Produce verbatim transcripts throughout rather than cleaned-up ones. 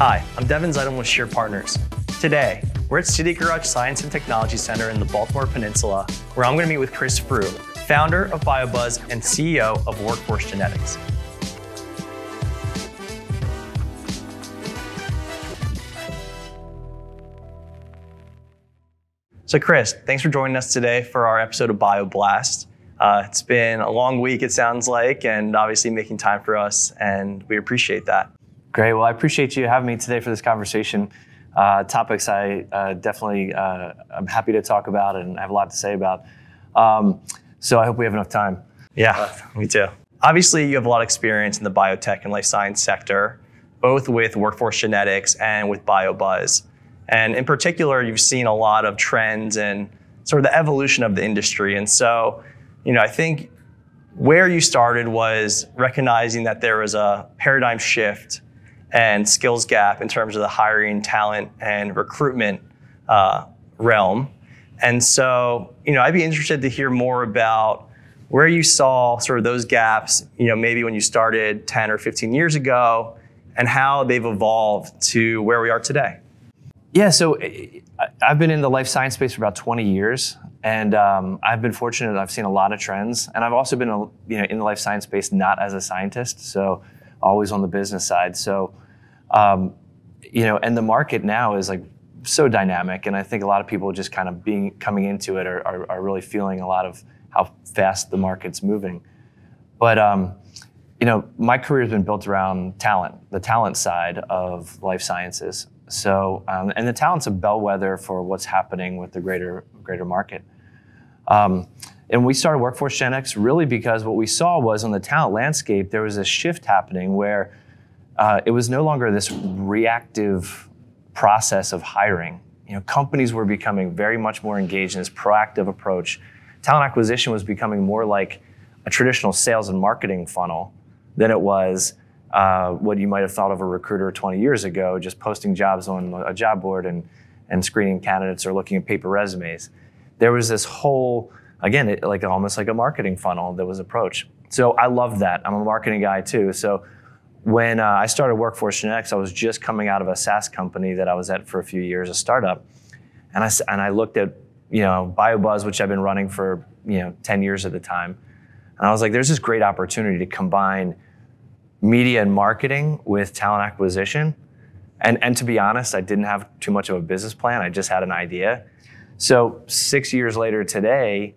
Hi, I'm Devin Zeidelman with Shear Partners. Today, we're at City Garage Science and Technology Center in the Baltimore Peninsula, where I'm going to meet with Chris Frew, founder of BioBuzz and C E O of Workforce Genetics. So Chris, thanks for joining us today for our episode of BioBlast. Uh, it's been a long week, it sounds like, and obviously making time for us, and we appreciate that. Great. Well, I appreciate you having me today for this conversation. Uh, topics I uh, definitely, uh, I'm happy to talk about and I have a lot to say about. Um, so I hope we have enough time. Yeah, uh, me too. Obviously, you have a lot of experience in the biotech and life science sector, both with Workforce Genetics and with BioBuzz. And in particular, you've seen a lot of trends and sort of the evolution of the industry. And so, you know, I think where you started was recognizing that there was a paradigm shift and skills gap in terms of the hiring, talent, and recruitment uh, realm. And so, you know, I'd be interested to hear more about where you saw sort of those gaps, you know, maybe when you started ten or fifteen years ago, and how they've evolved to where we are today. Yeah, so I've been in the life science space for about twenty years, and um, I've been fortunate that I've seen a lot of trends, and I've also been, you know, in the life science space not as a scientist, so always on the business side. So, um, you know, and the market now is like so dynamic, and I think a lot of people just kind of being coming into it are, are, are really feeling a lot of how fast the market's moving. But um, you know, my career has been built around talent, the talent side of life sciences. So, um, and the talent's a bellwether for what's happening with the greater greater market. Um, and we started Workforce Genetics really because what we saw was on the talent landscape, there was a shift happening where uh, it was no longer this reactive process of hiring. You know, companies were becoming very much more engaged in this proactive approach. Talent acquisition was becoming more like a traditional sales and marketing funnel than it was uh, what you might have thought of a recruiter twenty years ago, just posting jobs on a job board and, and screening candidates or looking at paper resumes. There was this whole, again, it, like almost like a marketing funnel that was approached. So I love that. I'm a marketing guy too. So when uh, I started Workforce Genetics, I was just coming out of a SaaS company that I was at for a few years, a startup. And I, and I looked at, you know, BioBuzz, which I've been running for, you know, ten years at the time. And I was like, there's this great opportunity to combine media and marketing with talent acquisition. And, and to be honest, I didn't have too much of a business plan. I just had an idea. So six years later today,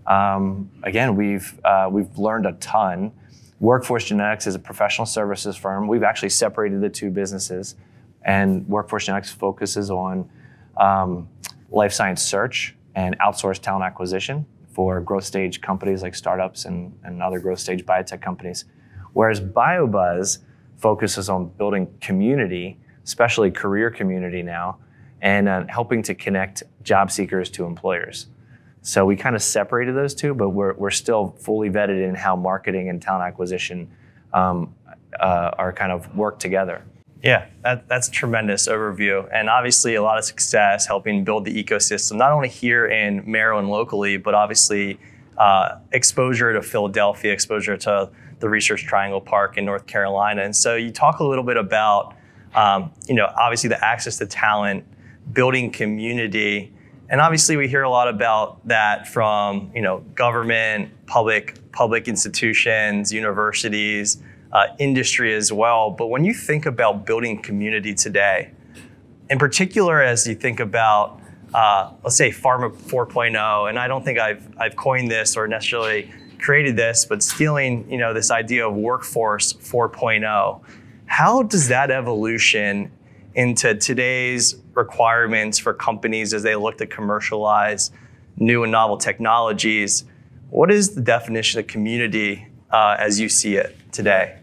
um, again, we've uh, we've learned a ton. Workforce Genetics is a professional services firm. We've actually separated the two businesses, and Workforce Genetics focuses on um, life science search and outsourced talent acquisition for growth stage companies like startups and, and other growth stage biotech companies. Whereas BioBuzz focuses on building community, especially career community now, and uh, helping to connect job seekers to employers. So we kind of separated those two, but we're we're still fully vetted in how marketing and talent acquisition um, uh, are kind of work together. Yeah, that, that's a tremendous overview. And obviously a lot of success helping build the ecosystem, not only here in Maryland locally, but obviously uh, exposure to Philadelphia, exposure to the Research Triangle Park in North Carolina. And so you talk a little bit about, um, you know, obviously the access to talent, building community. And obviously we hear a lot about that from, you know, government, public, public institutions, universities, uh, industry as well. But when you think about building community today, in particular, as you think about, uh, let's say Pharma four point oh, and I don't think I've, I've coined this or necessarily created this, but stealing, you know, this idea of workforce four point oh, how does that evolution into today's requirements for companies as they look to commercialize new and novel technologies? What is the definition of community uh, as you see it today?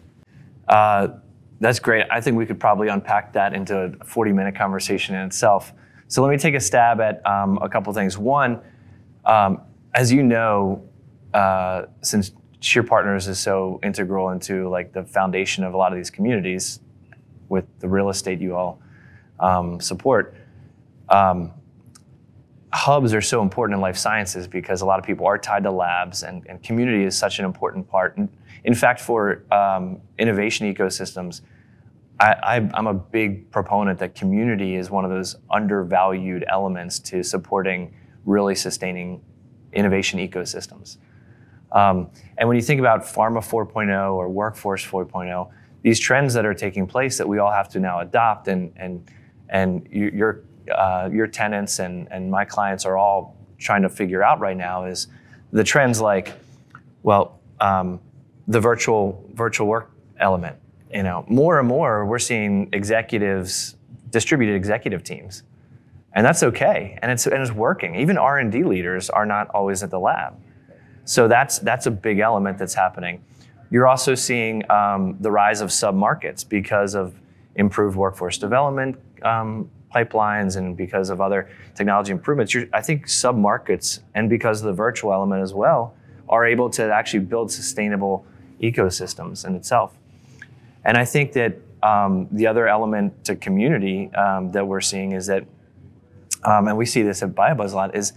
Uh, that's great. I think we could probably unpack that into a forty minute conversation in itself. So let me take a stab at um, a couple things. One, um, as you know, uh, since Shear Partners is so integral into like the foundation of a lot of these communities with the real estate you all um, support, um, hubs are so important in life sciences because a lot of people are tied to labs, and, and community is such an important part. And in fact, for um, innovation ecosystems, I, I, I'm a big proponent that community is one of those undervalued elements to supporting really sustaining innovation ecosystems. Um, and when you think about Pharma four point oh or Workforce four point oh, these trends that are taking place that we all have to now adopt, and and and you, your uh, your tenants and and my clients are all trying to figure out right now is the trends like, well, um, the virtual virtual work element. You know, more and more we're seeing executives, distributed executive teams, and that's okay, and it's and it's working. Even R and D leaders are not always at the lab, so that's that's a big element that's happening. You're also seeing um, the rise of sub-markets because of improved workforce development um, pipelines and because of other technology improvements. You're, I think sub-markets, and because of the virtual element as well, are able to actually build sustainable ecosystems in itself. And I think that um, the other element to community um, that we're seeing is that, um, and we see this at BioBuzz a lot, is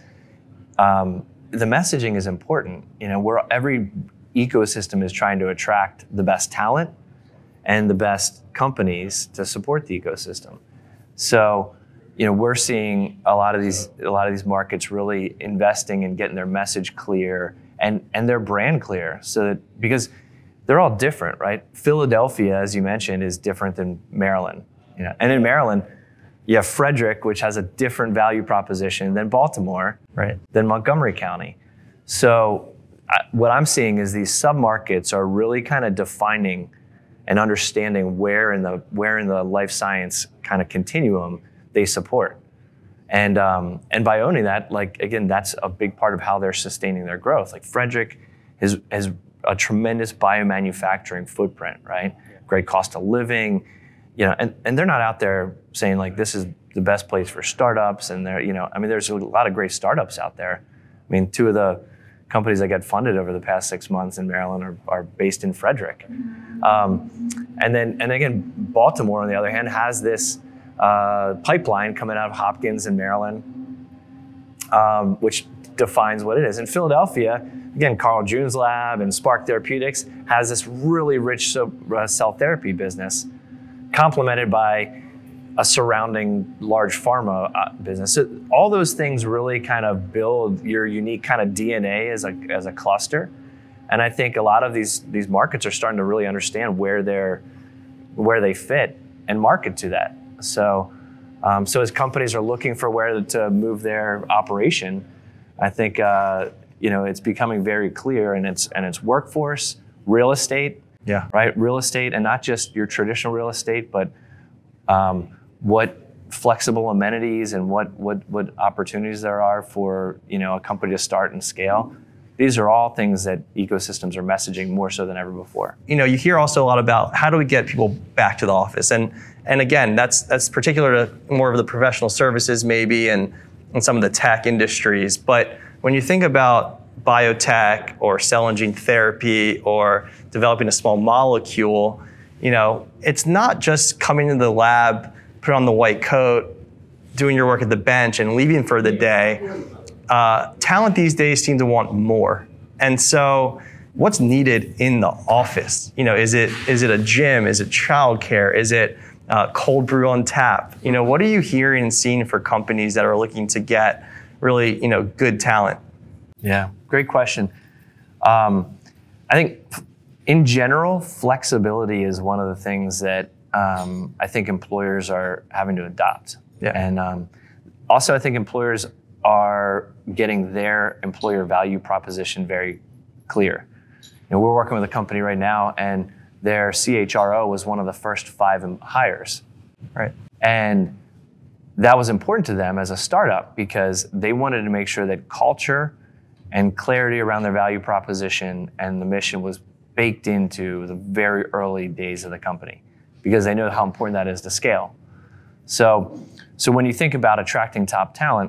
um, the messaging is important. You know, we're every ecosystem is trying to attract the best talent and the best companies to support the ecosystem. So, you know, we're seeing a lot of these a lot of these markets really investing in getting their message clear and and their brand clear. So that because they're all different, right? Philadelphia, as you mentioned, is different than Maryland. You know, and in Maryland, you have Frederick, which has a different value proposition than Baltimore, right? Than Montgomery County. So I, what I'm seeing is these submarkets are really kind of defining and understanding where in the where in the life science kind of continuum they support. And um, and by owning that, like again, that's a big part of how they're sustaining their growth. Like Frederick is has a tremendous biomanufacturing footprint, right? Great cost of living, you know, and, and they're not out there saying like this is the best place for startups. And they're, you know, I mean, there's a lot of great startups out there. I mean, two of the companies that got funded over the past six months in Maryland are, are based in Frederick. Um, and then, and again, Baltimore, on the other hand, has this uh, pipeline coming out of Hopkins in Maryland, um, which defines what it is. In Philadelphia, again, Carl June's lab and Spark Therapeutics has this really rich so, uh, cell therapy business, complemented by a surrounding large pharma uh, business. So all those things really kind of build your unique kind of D N A as a as a cluster. And I think a lot of these these markets are starting to really understand where they're where they fit and market to that. So um, so as companies are looking for where to move their operation, I think uh, you know it's becoming very clear, and it's and it's workforce, real estate, yeah, right, real estate, and not just your traditional real estate, but um, what flexible amenities and what, what what opportunities there are for you know a company to start and scale. These are all things that ecosystems are messaging more so than ever before. You know, you hear also a lot about how do we get people back to the office, and and again, that's that's particular to more of the professional services maybe, and and some of the tech industries. But when you think about biotech or cell and gene therapy or developing a small molecule, you know, it's not just coming into the lab, put on the white coat, doing your work at the bench and leaving for the day. Uh, talent these days seem to want more. And so what's needed in the office? You know, is it is it a gym? Is it childcare? Is it uh, cold brew on tap? You know, what are you hearing and seeing for companies that are looking to get really, you know, good talent? Yeah, great question. Um, I think in general, flexibility is one of the things that um, I think employers are having to adopt. Yeah. And um, also I think employers are getting their employer value proposition very clear. You know, we're working with a company right now, and their C H R O was one of the first five hires. Right. And that was important to them as a startup because they wanted to make sure that culture and clarity around their value proposition and the mission was baked into the very early days of the company because they know how important that is to scale. So, so when you think about attracting top talent,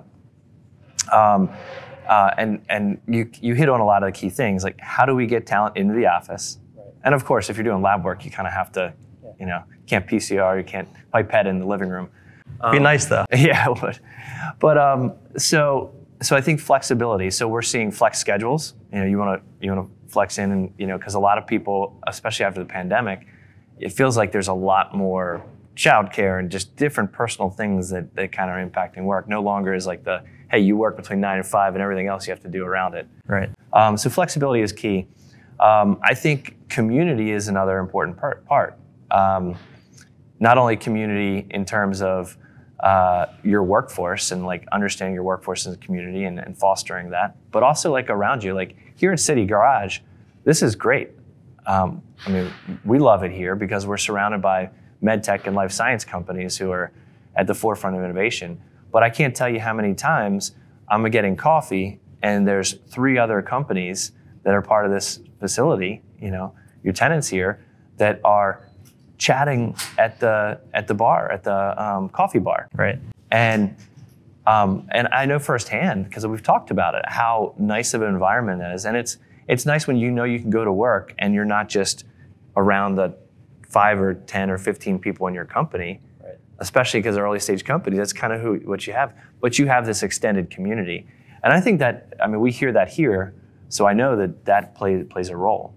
um, uh, and and you you hit on a lot of the key things, like how do we get talent into the office? Right. And of course, if you're doing lab work, you kind of have to, yeah. you know, can't P C R, you can't pipette in the living room. Um, Be nice though. Yeah, it would. But um, so so I think flexibility. So we're seeing flex schedules. You know, you want to you want to flex in, and you know, because a lot of people, especially after the pandemic, it feels like there's a lot more childcare and just different personal things that, that kind of are impacting work. No longer is like the, hey, you work between nine and five and everything else you have to do around it. Right. Um, so flexibility is key. Um, I think community is another important part. part. Um, not only community in terms of uh, your workforce and like understanding your workforce as a community and, and fostering that, but also like around you. Like here at City Garage, this is great. Um, I mean, we love it here because we're surrounded by med tech and life science companies who are at the forefront of innovation. But I can't tell you how many times I'm getting coffee and there's three other companies that are part of this facility, you know, your tenants here, that are chatting at the at the bar, at the um, coffee bar. Right. And um, and I know firsthand, because we've talked about it, how nice of an environment it is. And it's it's nice when you know you can go to work and you're not just around the five or ten or fifteen people in your company, right. Especially because early stage companies, that's kind of who what you have. But you have this extended community. And I think that, I mean, we hear that here, so I know that that play, plays a role.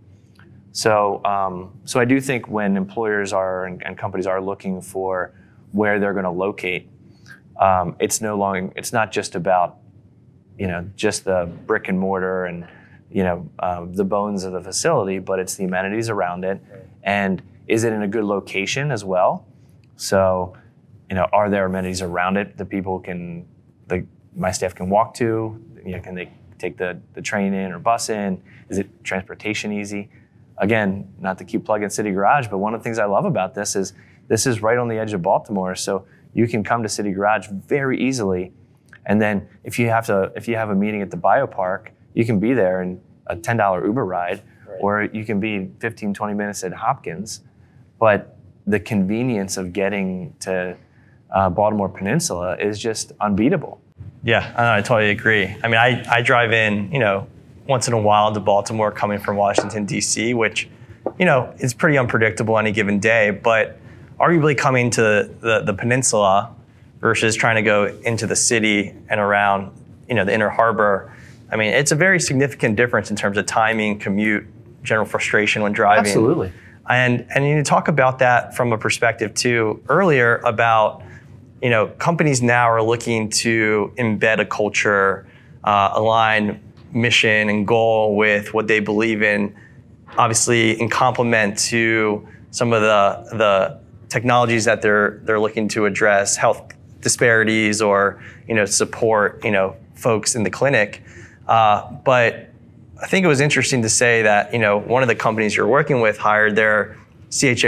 So um, so I do think when employers are and, and companies are looking for where they're going to locate, um, it's no longer, it's not just about, you know, just the brick and mortar and, you know, uh, the bones of the facility, but it's the amenities around it. Right. And is it in a good location as well? So, you know, are there amenities around it that people can, the, my staff can walk to? You know, can they take the, the train in or bus in? Is it transportation easy? Again, not to keep plugging City Garage, but one of the things I love about this is this is right on the edge of Baltimore, so you can come to City Garage very easily. And then if you have to, if you have a meeting at the biopark, you can be there in a ten dollar Uber ride, right. Or you can be fifteen, twenty minutes at Hopkins. But the convenience of getting to uh, Baltimore Peninsula is just unbeatable. Yeah, I, I totally agree. I mean, I, I drive in, you know, once in a while to Baltimore coming from Washington, D C, which, you know, is pretty unpredictable any given day, but arguably coming to the, the, the peninsula versus trying to go into the city and around, you know, the inner harbor, I mean, it's a very significant difference in terms of timing, commute, general frustration when driving. Absolutely. And and you talk about that from a perspective too earlier about, you know, companies now are looking to embed a culture, uh, align mission and goal with what they believe in, obviously in complement to some of the the technologies that they're they're looking to address health disparities or, you know, support, you know, folks in the clinic. Uh, but I think it was interesting to say that, you know, one of the companies you're working with hired their C H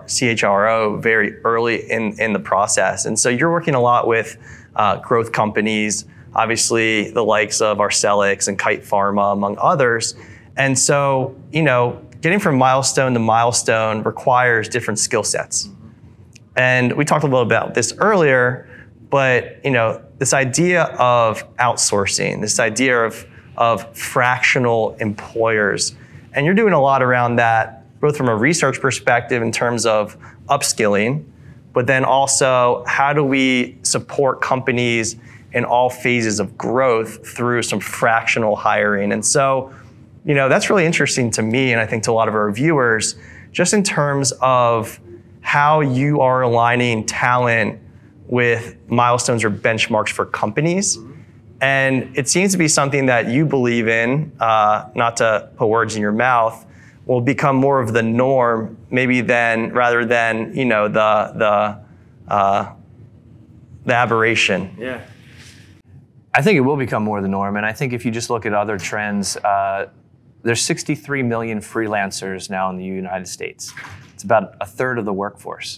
R O very early in, in the process. And so you're working a lot with uh, growth companies, obviously the likes of Arcellx and Kite Pharma, among others. And so, you know, getting from milestone to milestone requires different skill sets. And we talked a little about this earlier, but, you know, this idea of outsourcing, this idea of of fractional employers. And you're doing a lot around that, both from a research perspective in terms of upskilling, but then also how do we support companies in all phases of growth through some fractional hiring. And so, you know, that's really interesting to me and I think to a lot of our viewers, just in terms of how you are aligning talent with milestones or benchmarks for companies. And it seems to be something that you believe in, uh, not to put words in your mouth, will become more of the norm, maybe than rather than, you know, the the uh, the aberration. Yeah. I think it will become more the norm, and I think if you just look at other trends, uh, there's sixty-three million freelancers now in the United States. It's about a third of the workforce.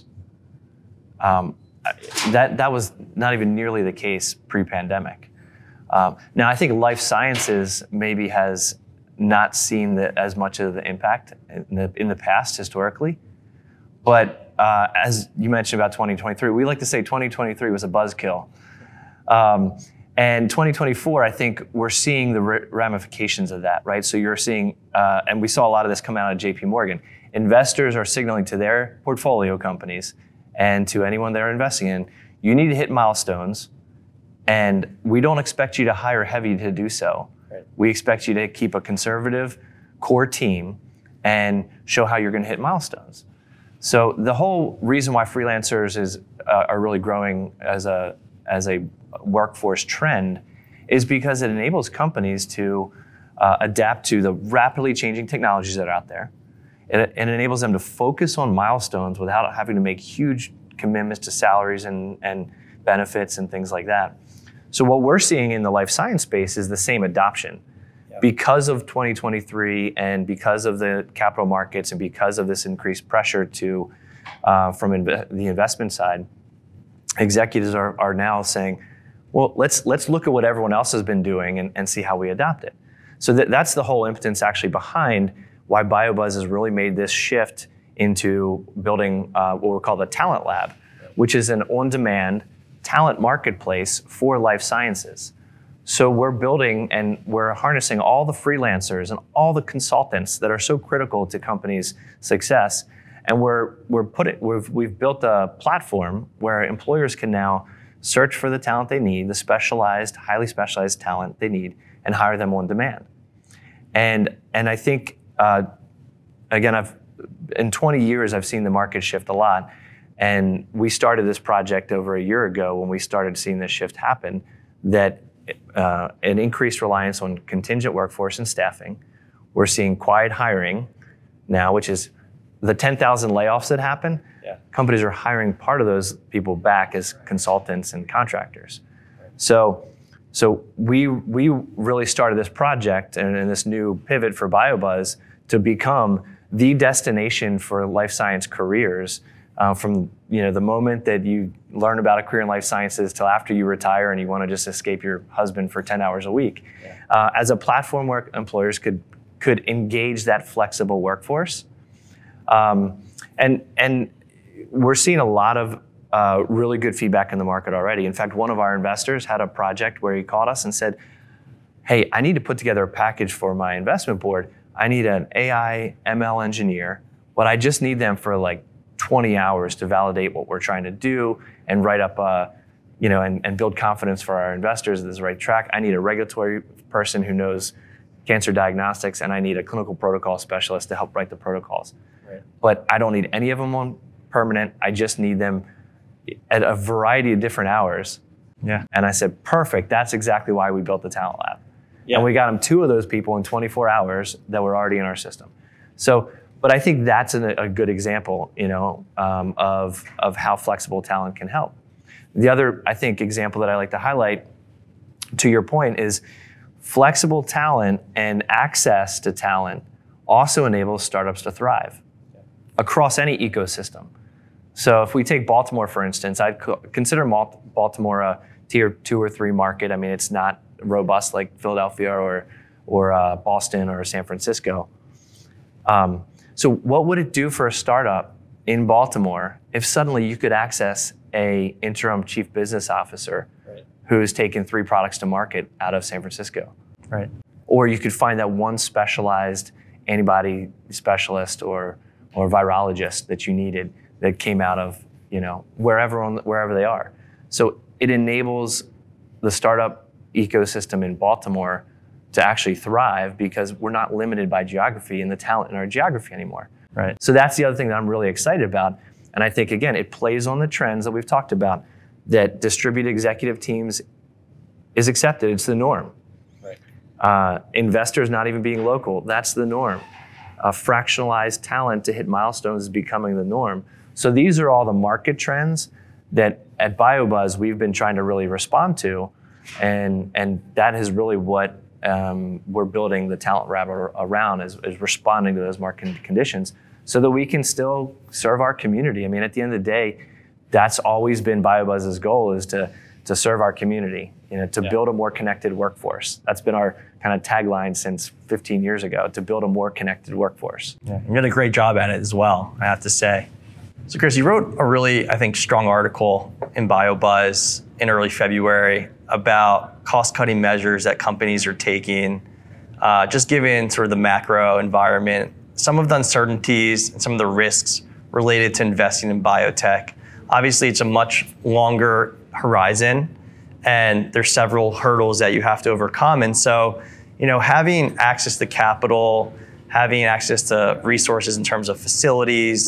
Um, that that was not even nearly the case pre-pandemic. Um, now, I think life sciences maybe has not seen the, as much of the impact in the, in the past historically. But uh, as you mentioned about twenty twenty-three, we like to say twenty twenty-three was a buzzkill. Um, and twenty twenty-four, I think we're seeing the ramifications of that, right? So you're seeing, uh, and we saw a lot of this come out of J P Morgan. Investors are signaling to their portfolio companies and to anyone they're investing in, you need to hit milestones. And we don't expect you to hire heavy to do so. Right. We expect you to keep a conservative core team and show how you're going to hit milestones. So the whole reason why freelancers is uh, are really growing as a as a workforce trend is because it enables companies to uh, adapt to the rapidly changing technologies that are out there. It, it enables them to focus on milestones without having to make huge commitments to salaries and, and benefits and things like that. So what we're seeing in the life science space is the same adoption. Yep. Because of twenty twenty-three and because of the capital markets and because of this increased pressure to uh, from inv- the investment side, executives are, are now saying, well, let's let's look at what everyone else has been doing and, and see how we adapt it. So that, that's the whole impotence actually behind why BioBuzz has really made this shift into building uh, what we call the Talent Lab, which is an on-demand talent marketplace for life sciences. So we're building and we're harnessing all the freelancers and all the consultants that are so critical to companies' success, and we're we're putting we've we've built a platform where employers can now search for the talent they need, the specialized, highly specialized talent they need, and hire them on demand. And and I think uh, again, I've in twenty years I've seen the market shift a lot, and we started this project over a year ago when we started seeing this shift happen. That uh, an increased reliance on contingent workforce and staffing. We're seeing quiet hiring now, which is the ten thousand layoffs that happen. Yeah. Companies are hiring part of those people back as consultants and contractors. Right. So, so we we really started this project and, and this new pivot for BioBuzz to become the destination for life science careers. Uh, from you know the moment that you learn about a career in life sciences till after you retire and you want to just escape your husband for ten hours a week, yeah. uh, as a platform where employers could could engage that flexible workforce, um, and and we're seeing a lot of uh, really good feedback in the market already. In fact, one of our investors had a project where he called us and said, "Hey, I need to put together a package for my investment board. I need an A I M L engineer, but I just need them for like twenty hours to validate what we're trying to do and write up, uh, you know, and, and build confidence for our investors that this is the right track. I need a regulatory person who knows cancer diagnostics, and I need a clinical protocol specialist to help write the protocols. Right. But I don't need any of them on permanent. I just need them at a variety of different hours." Yeah. And I said, perfect. That's exactly why we built the Talent Lab. Yeah. And we got them two of those people in twenty-four hours that were already in our system. So. But I think that's an, a good example, you know, um, of of how flexible talent can help. The other, I think, example that I like to highlight, to your point, is flexible talent and access to talent also enables startups to thrive across any ecosystem. So if we take Baltimore, for instance, I'd co- consider Mal- Baltimore a tier two or three market. I mean, it's not robust like Philadelphia or or uh, Boston or San Francisco. Um, So what would it do for a startup in Baltimore if suddenly you could access a interim chief business officer right. who's taken three products to market out of San Francisco? Right. Or you could find that one specialized antibody specialist or or virologist that you needed that came out of, you know, wherever on wherever they are. So it enables the startup ecosystem in Baltimore to actually thrive because we're not limited by geography and the talent in our geography anymore. Right. So that's the other thing that I'm really excited about. And I think, again, it plays on the trends that we've talked about, that distributed executive teams is accepted. It's the norm. Right. Uh, investors not even being local, that's the norm. Uh, fractionalized talent to hit milestones is becoming the norm. So these are all the market trends that at BioBuzz we've been trying to really respond to. And, and that is really what Um, we're building the Talent Lab around, is, is responding to those market conditions so that we can still serve our community. I mean, at the end of the day, that's always been BioBuzz's goal, is to to serve our community, you know, to yeah. build a more connected workforce. That's been our kind of tagline since fifteen years ago, to build a more connected workforce. Yeah, you did a great job at it as well, I have to say. So Chris, you wrote a really, I think, strong article in BioBuzz in early February about cost-cutting measures that companies are taking, uh, just given sort of the macro environment, some of the uncertainties and some of the risks related to investing in biotech. Obviously, it's a much longer horizon, and there's several hurdles that you have to overcome. And so, you know, having access to capital, having access to resources in terms of facilities,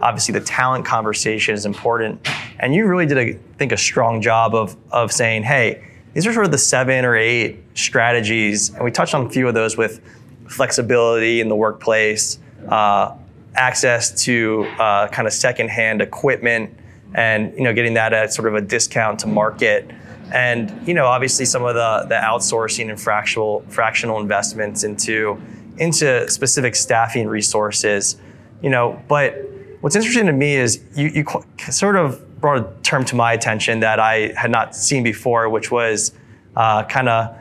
Obviously, the talent conversation is important. And you really did, I think, a strong job of, of saying, hey, these are sort of the seven or eight strategies. And we touched on a few of those with flexibility in the workplace, uh, access to uh, kind of secondhand equipment, and you know, getting that at sort of a discount to market. And you know, obviously some of the, the outsourcing and fractional fractional investments into into specific staffing resources. You know, but what's interesting to me is you, you sort of brought a term to my attention that I had not seen before, which was uh, kind of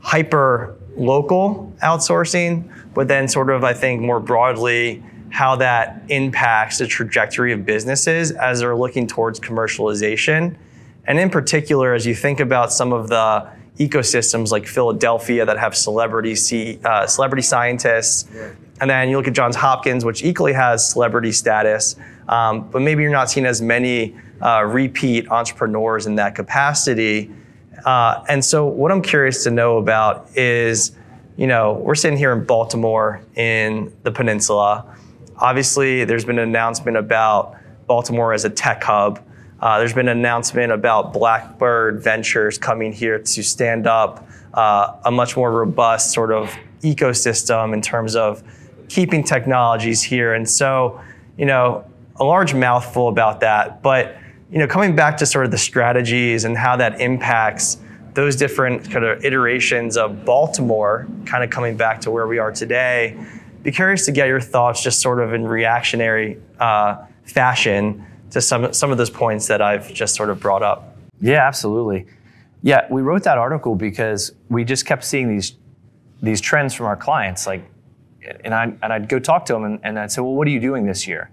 hyper local outsourcing, but then sort of I think more broadly how that impacts the trajectory of businesses as they're looking towards commercialization. And in particular, as you think about some of the ecosystems like Philadelphia that have celebrity C, uh, celebrity scientists, yeah. And then you look at Johns Hopkins, which equally has celebrity status, um, but maybe you're not seeing as many uh, repeat entrepreneurs in that capacity. Uh, and so what I'm curious to know about is, you know, we're sitting here in Baltimore in the peninsula. Obviously, there's been an announcement about Baltimore as a tech hub. Uh, there's been an announcement about Blackbird Ventures coming here to stand up uh, a much more robust sort of ecosystem in terms of keeping technologies here. And so, you know, a large mouthful about that. But, you know, coming back to sort of the strategies and how that impacts those different kind of iterations of Baltimore, kind of coming back to where we are today, be curious to get your thoughts just sort of in reactionary uh, fashion to some some of those points that I've just sort of brought up. Yeah, absolutely. Yeah, we wrote that article because we just kept seeing these these trends from our clients. Like, and I and I'd go talk to them and, and I'd say, well, what are you doing this year?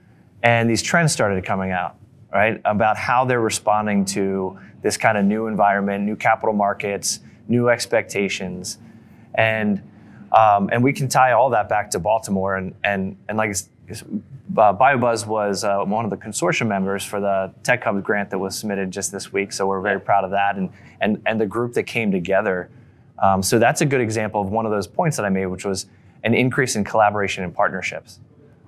And these trends started coming out, right? About how they're responding to this kind of new environment, new capital markets, new expectations, and um, and we can tie all that back to Baltimore. And and and like. Uh, BioBuzz was uh, one of the consortium members for the Tech Hub grant that was submitted just this week, so we're very proud of that, and and and the group that came together. Um, so that's a good example of one of those points that I made, which was an increase in collaboration and partnerships.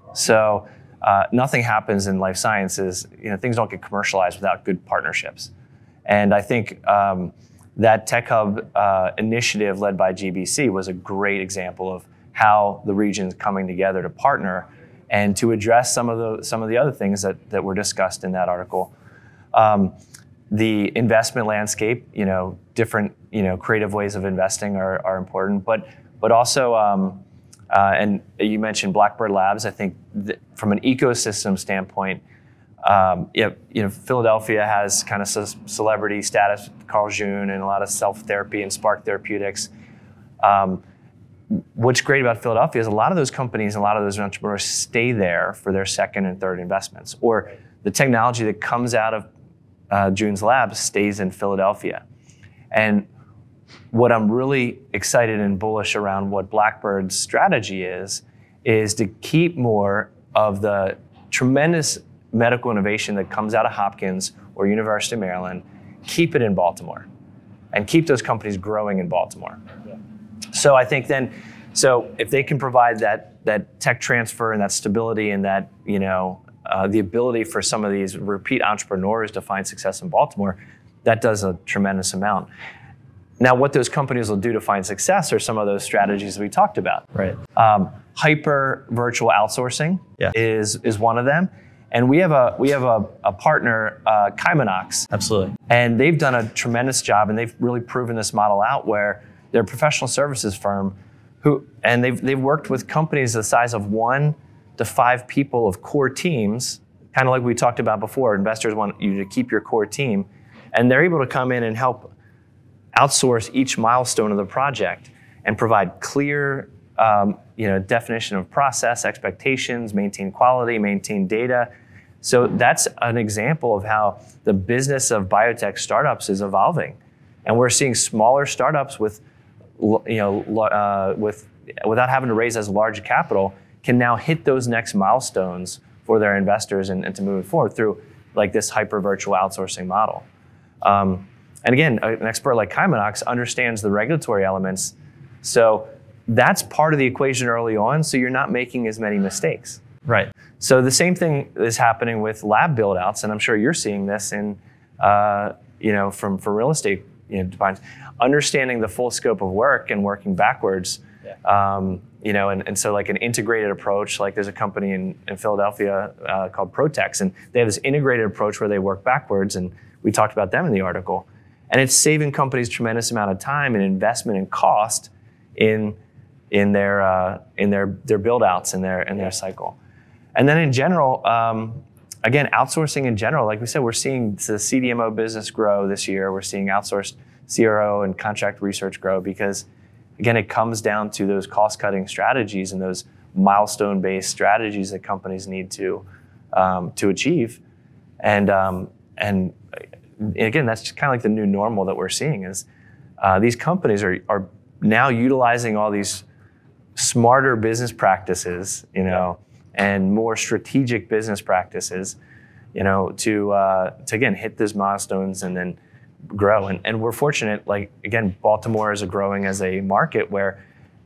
So uh, nothing happens in life sciences, you know, things don't get commercialized without good partnerships. And I think um, that Tech Hub uh, initiative led by G B C was a great example of how the region's coming together to partner and to address some of the some of the other things that, that were discussed in that article. Um, the investment landscape, you know, different, you know, creative ways of investing are, are important, but but also, um, uh, and you mentioned Blackbird Labs. I think that from an ecosystem standpoint, um, you know, you know, Philadelphia has kind of ce- celebrity status, Carl June, and a lot of self therapy and Spark Therapeutics. Um, What's great about Philadelphia is a lot of those companies, a lot of those entrepreneurs stay there for their second and third investments, or the technology that comes out of uh, June's lab stays in Philadelphia. And what I'm really excited and bullish around what Blackbird's strategy is, is to keep more of the tremendous medical innovation that comes out of Hopkins or University of Maryland, keep it in Baltimore, and keep those companies growing in Baltimore. Yeah. So I think then, so if they can provide that that tech transfer and that stability and that, you know, uh, the ability for some of these repeat entrepreneurs to find success in Baltimore, that does a tremendous amount. Now, what those companies will do to find success are some of those strategies we talked about. Right. Um, hyper virtual outsourcing yeah. is is one of them. And we have a we have a, a partner, uh, Kymanox. Absolutely. And they've done a tremendous job, and they've really proven this model out where they're a professional services firm who, and they've they've worked with companies the size of one to five people of core teams, kind of like we talked about before. Investors want you to keep your core team, and they're able to come in and help outsource each milestone of the project and provide clear, um, you know, definition of process, expectations, maintain quality, maintain data. So that's an example of how the business of biotech startups is evolving, and we're seeing smaller startups with, you know, uh, with without having to raise as large capital, can now hit those next milestones for their investors and, and to move it forward through like this hyper virtual outsourcing model. Um, and again, an expert like Kymanox understands the regulatory elements, so that's part of the equation early on. So you're not making as many mistakes. Right. So the same thing is happening with lab build-outs, and I'm sure you're seeing this in, uh, you know, from for real estate, you know, defines understanding the full scope of work and working backwards. Yeah. Um, you know, and, and so like an integrated approach, like there's a company in, in Philadelphia uh, called Protex, and they have this integrated approach where they work backwards, and we talked about them in the article. And it's saving companies tremendous amount of time and investment and cost in in their uh, in their their build-outs in their in their cycle. And then in general, um, again, outsourcing in general, like we said, we're seeing the C D M O business grow this year. We're seeing outsourced C R O and contract research grow because, again, it comes down to those cost-cutting strategies and those milestone-based strategies that companies need to um, to achieve. And um, and again, that's just kind of like the new normal that we're seeing is uh, these companies are are now utilizing all these smarter business practices, you know, and more strategic business practices, you know, to uh, to again hit those milestones and then grow. And and we're fortunate, like again, Baltimore is a growing as a market where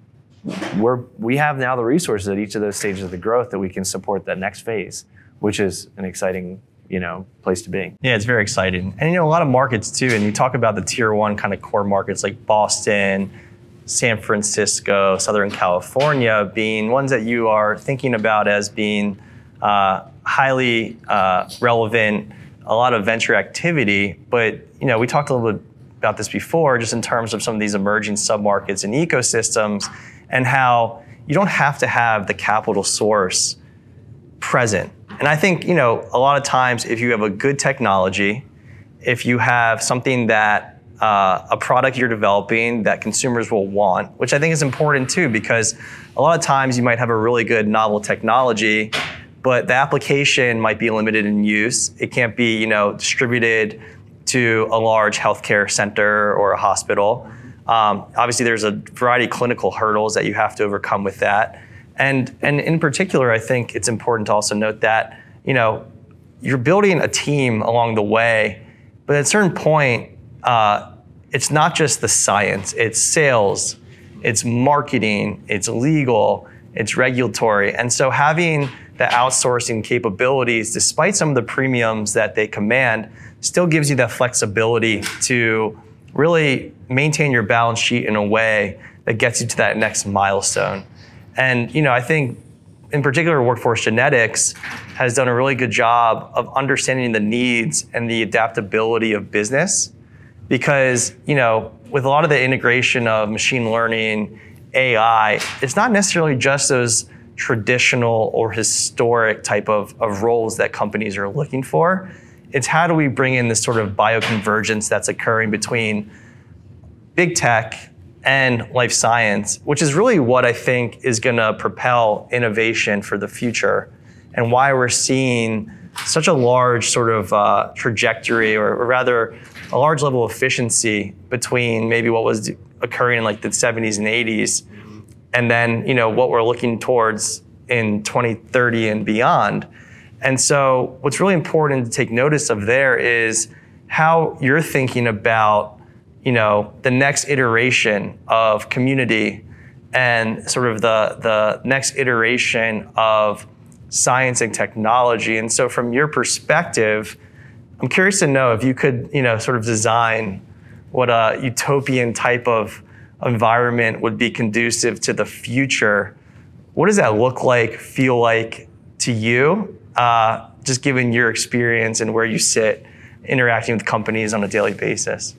we're we have now the resources at each of those stages of the growth that we can support that next phase, which is an exciting, you know, place to be. Yeah, it's very exciting. And you know, a lot of markets too, and you talk about the tier one kind of core markets like Boston, San Francisco, Southern California being ones that you are thinking about as being uh, highly uh, relevant, a lot of venture activity. But you know, we talked a little bit about this before, just in terms of some of these emerging submarkets and ecosystems, and how you don't have to have the capital source present. And I think, you know, a lot of times if you have a good technology, if you have something that Uh, a product you're developing that consumers will want, which I think is important too, because a lot of times you might have a really good novel technology, but the application might be limited in use. It can't be, you know, distributed to a large healthcare center or a hospital. Um, obviously, there's a variety of clinical hurdles that you have to overcome with that. And, and in particular, I think it's important to also note that, you know, you're building a team along the way, but at a certain point, uh, it's not just the science, it's sales, it's marketing, it's legal, it's regulatory. And so having the outsourcing capabilities, despite some of the premiums that they command, still gives you that flexibility to really maintain your balance sheet in a way that gets you to that next milestone. And you know, I think in particular, Workforce Genetics has done a really good job of understanding the needs and the adaptability of business. Because, you know, with a lot of the integration of machine learning, A I, it's not necessarily just those traditional or historic type of, of roles that companies are looking for. It's how do we bring in this sort of bioconvergence that's occurring between big tech and life science, which is really what I think is gonna propel innovation for the future, and why we're seeing such a large sort of uh, trajectory, or, or rather a large level of efficiency between maybe what was occurring in like the seventies and eighties, and then, you know, what we're looking towards in twenty thirty and beyond. And so what's really important to take notice of there is how you're thinking about, you know, the next iteration of community and sort of the, the next iteration of science and technology. And so from your perspective, I'm curious to know if you could, you know, sort of design what a utopian type of environment would be conducive to the future. What does that look like, feel like to you, uh, just given your experience and where you sit interacting with companies on a daily basis?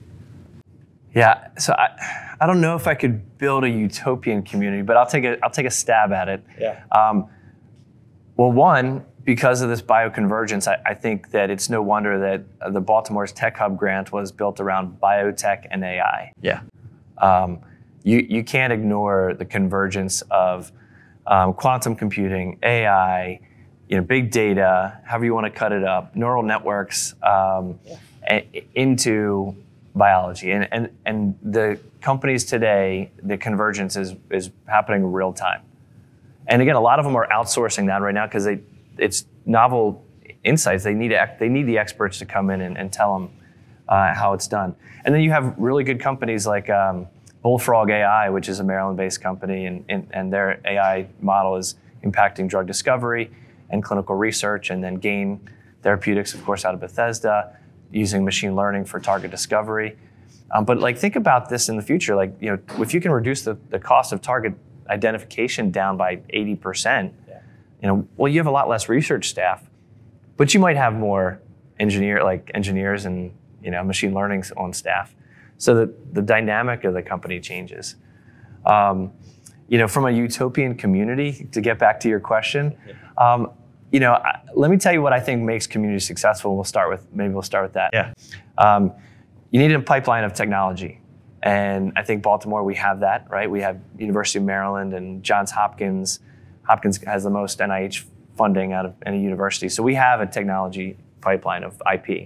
Yeah, so I, I don't know if I could build a utopian community, but I'll take a I'll take a stab at it. Yeah. Um, well, one, because of this bioconvergence, I, I think that it's no wonder that uh, the Baltimore's Tech Hub grant was built around biotech and A I. Yeah. Um, you you can't ignore the convergence of um, quantum computing, A I, you know, big data, however you want to cut it up, neural networks um, a, into biology, and and and the companies today, the convergence is is happening real time. And again, a lot of them are outsourcing that right now because they it's novel insights. They need to, they need the experts to come in and, and tell them uh, how it's done. And then you have really good companies like um, Bullfrog A I, which is a Maryland-based company, and, and and their A I model is impacting drug discovery and clinical research, and then Gain Therapeutics, of course, out of Bethesda, using machine learning for target discovery. Um, but like, think about this in the future. Like, you know, if you can reduce the, the cost of target identification down by eighty percent, yeah. you know, well, you have a lot less research staff, but you might have more engineer, like engineers and, you know, machine learning on staff. So that the dynamic of the company changes. Um, you know, from a utopian community, to get back to your question, um, you know, I, let me tell you what I think makes community successful. We'll start with, maybe we'll start with that. Yeah. Um, you need a pipeline of technology. And I think Baltimore, we have that, right? We have University of Maryland and Johns Hopkins. Hopkins has the most N I H funding out of any university. So we have a technology pipeline of I P.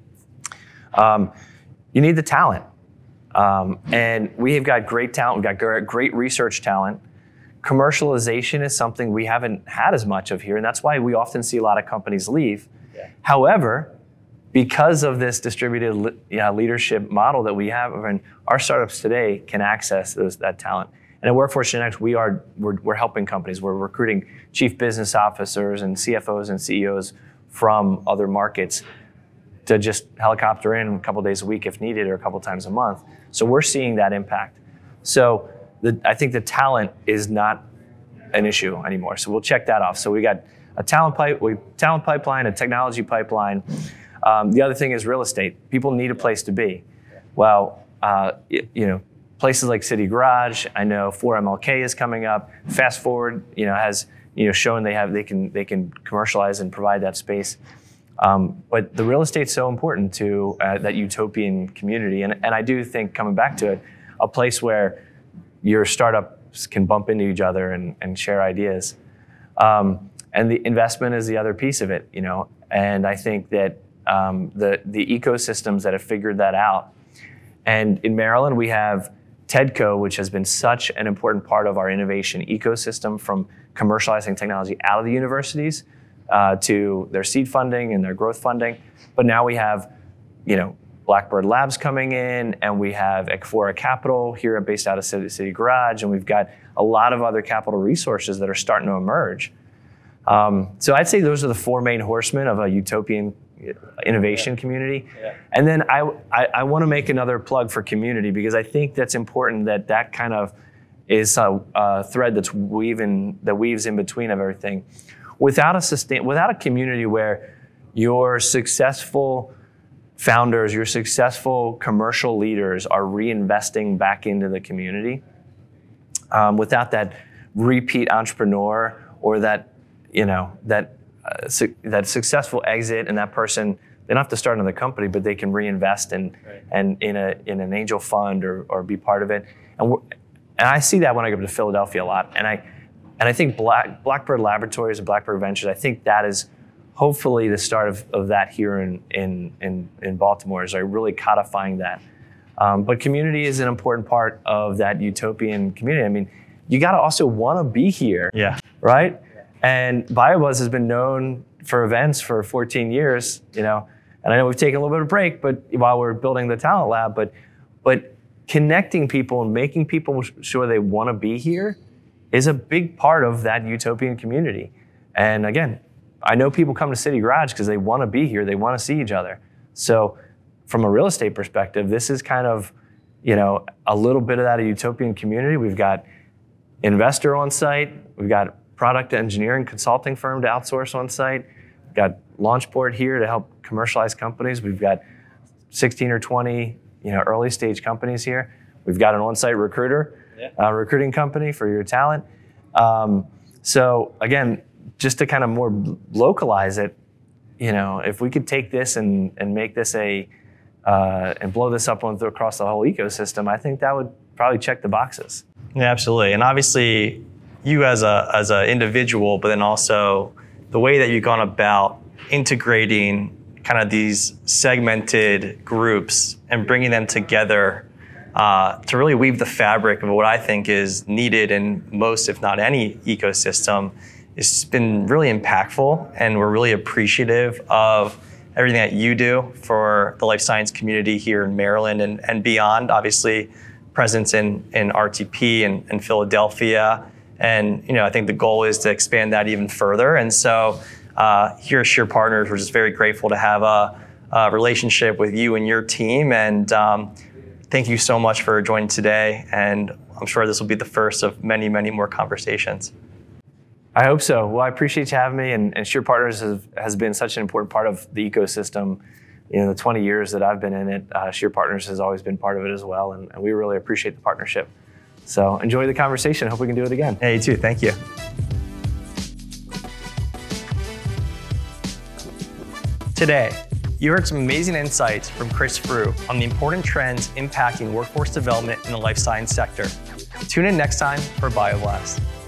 Um, you need the talent. Um, and we have got great talent. We've got great, great research talent. Commercialization is something we haven't had as much of here, and that's why we often see a lot of companies leave. Yeah. However, because of this distributed le- yeah, leadership model that we have, I mean, our startups today can access those, that talent. And at Workforce Genetics, we are we're, we're helping companies. We're recruiting chief business officers and C F Os and C E Os from other markets to just helicopter in a couple days a week if needed, or a couple times a month. So we're seeing that impact. So the, I think the talent is not an issue anymore. So we'll check that off. So we got a talent pipe, we talent pipeline, a technology pipeline. Um, the other thing is real estate. People need a place to be. Well, uh, you, you know, places like City Garage. I know four M L K is coming up. Fast Forward, you know, has you know shown they have they can they can commercialize and provide that space. Um, but the real estate's so important to uh, that utopian community, and and I do think, coming back to it, a place where your startups can bump into each other and, and share ideas. Um, and the investment is the other piece of it, you know. And I think that um, the the ecosystems that have figured that out. And in Maryland, we have TEDCO, which has been such an important part of our innovation ecosystem, from commercializing technology out of the universities uh, to their seed funding and their growth funding. But now we have, you know, Blackbird Labs coming in, and we have Ekfora Capital here based out of City, City Garage, and we've got a lot of other capital resources that are starting to emerge. Um, so I'd say those are the four main horsemen of a utopian innovation yeah. community. Yeah. And then I, I, I want to make another plug for community, because I think that's important, that that kind of is a, a thread that's weaving, that weaves in between of everything. Without a sustain, without a community where your successful founders, your successful commercial leaders are reinvesting back into the community, um, without that repeat entrepreneur, or that, you know, that uh, su- that successful exit, and that person, they don't have to start another company, but they can reinvest in right. and in a in an angel fund, or or be part of it. And we're, and I see that when I go to Philadelphia a lot. And I and I think Black, Blackbird Laboratories and Blackbird Ventures, I think that is hopefully the start of, of that here in, in, in, in Baltimore, is like really codifying that. Um, but community is an important part of that utopian community. I mean, you got to also want to be here, yeah. right? Yeah. And BioBuzz has been known for events for fourteen years, you know, and I know we've taken a little bit of a break, but while we're building the talent lab, but but connecting people and making people sure they want to be here is a big part of that utopian community. And again, I know people come to City Garage because they want to be here, they want to see each other. So from a real estate perspective, this is kind of, you know, a little bit of that utopian community. We've got investor on site, we've got product engineering consulting firm to outsource on site, we've got Launchport here to help commercialize companies, we've got sixteen or twenty, you know, early stage companies here. We've got an on-site recruiter, yeah. uh, recruiting company for your talent. Um, so again, just to kind of more localize it, you know, if we could take this and, and make this a, uh, and blow this up on, across the whole ecosystem, I think that would probably check the boxes. Yeah, absolutely. And obviously you as a as an individual, but then also the way that you've gone about integrating kind of these segmented groups and bringing them together uh, to really weave the fabric of what I think is needed in most, if not any, ecosystem. It's been really impactful, and we're really appreciative of everything that you do for the life science community here in Maryland and, and beyond. Obviously, presence in, in R T P and, and Philadelphia, And you know, I think the goal is to expand that even further. And so uh, here at Sheer Partners, we're just very grateful to have a, a relationship with you and your team. And um, thank you so much for joining today. And I'm sure this will be the first of many, many more conversations. I hope so. Well, I appreciate you having me, and, and Sheer Partners has, has been such an important part of the ecosystem. You know, the twenty years that I've been in it, uh, Sheer Partners has always been part of it as well, and, and we really appreciate the partnership. So enjoy the conversation. Hope we can do it again. Hey, you too. Thank you. Today, you heard some amazing insights from Chris Frew on the important trends impacting workforce development in the life science sector. Tune in next time for BioBlast.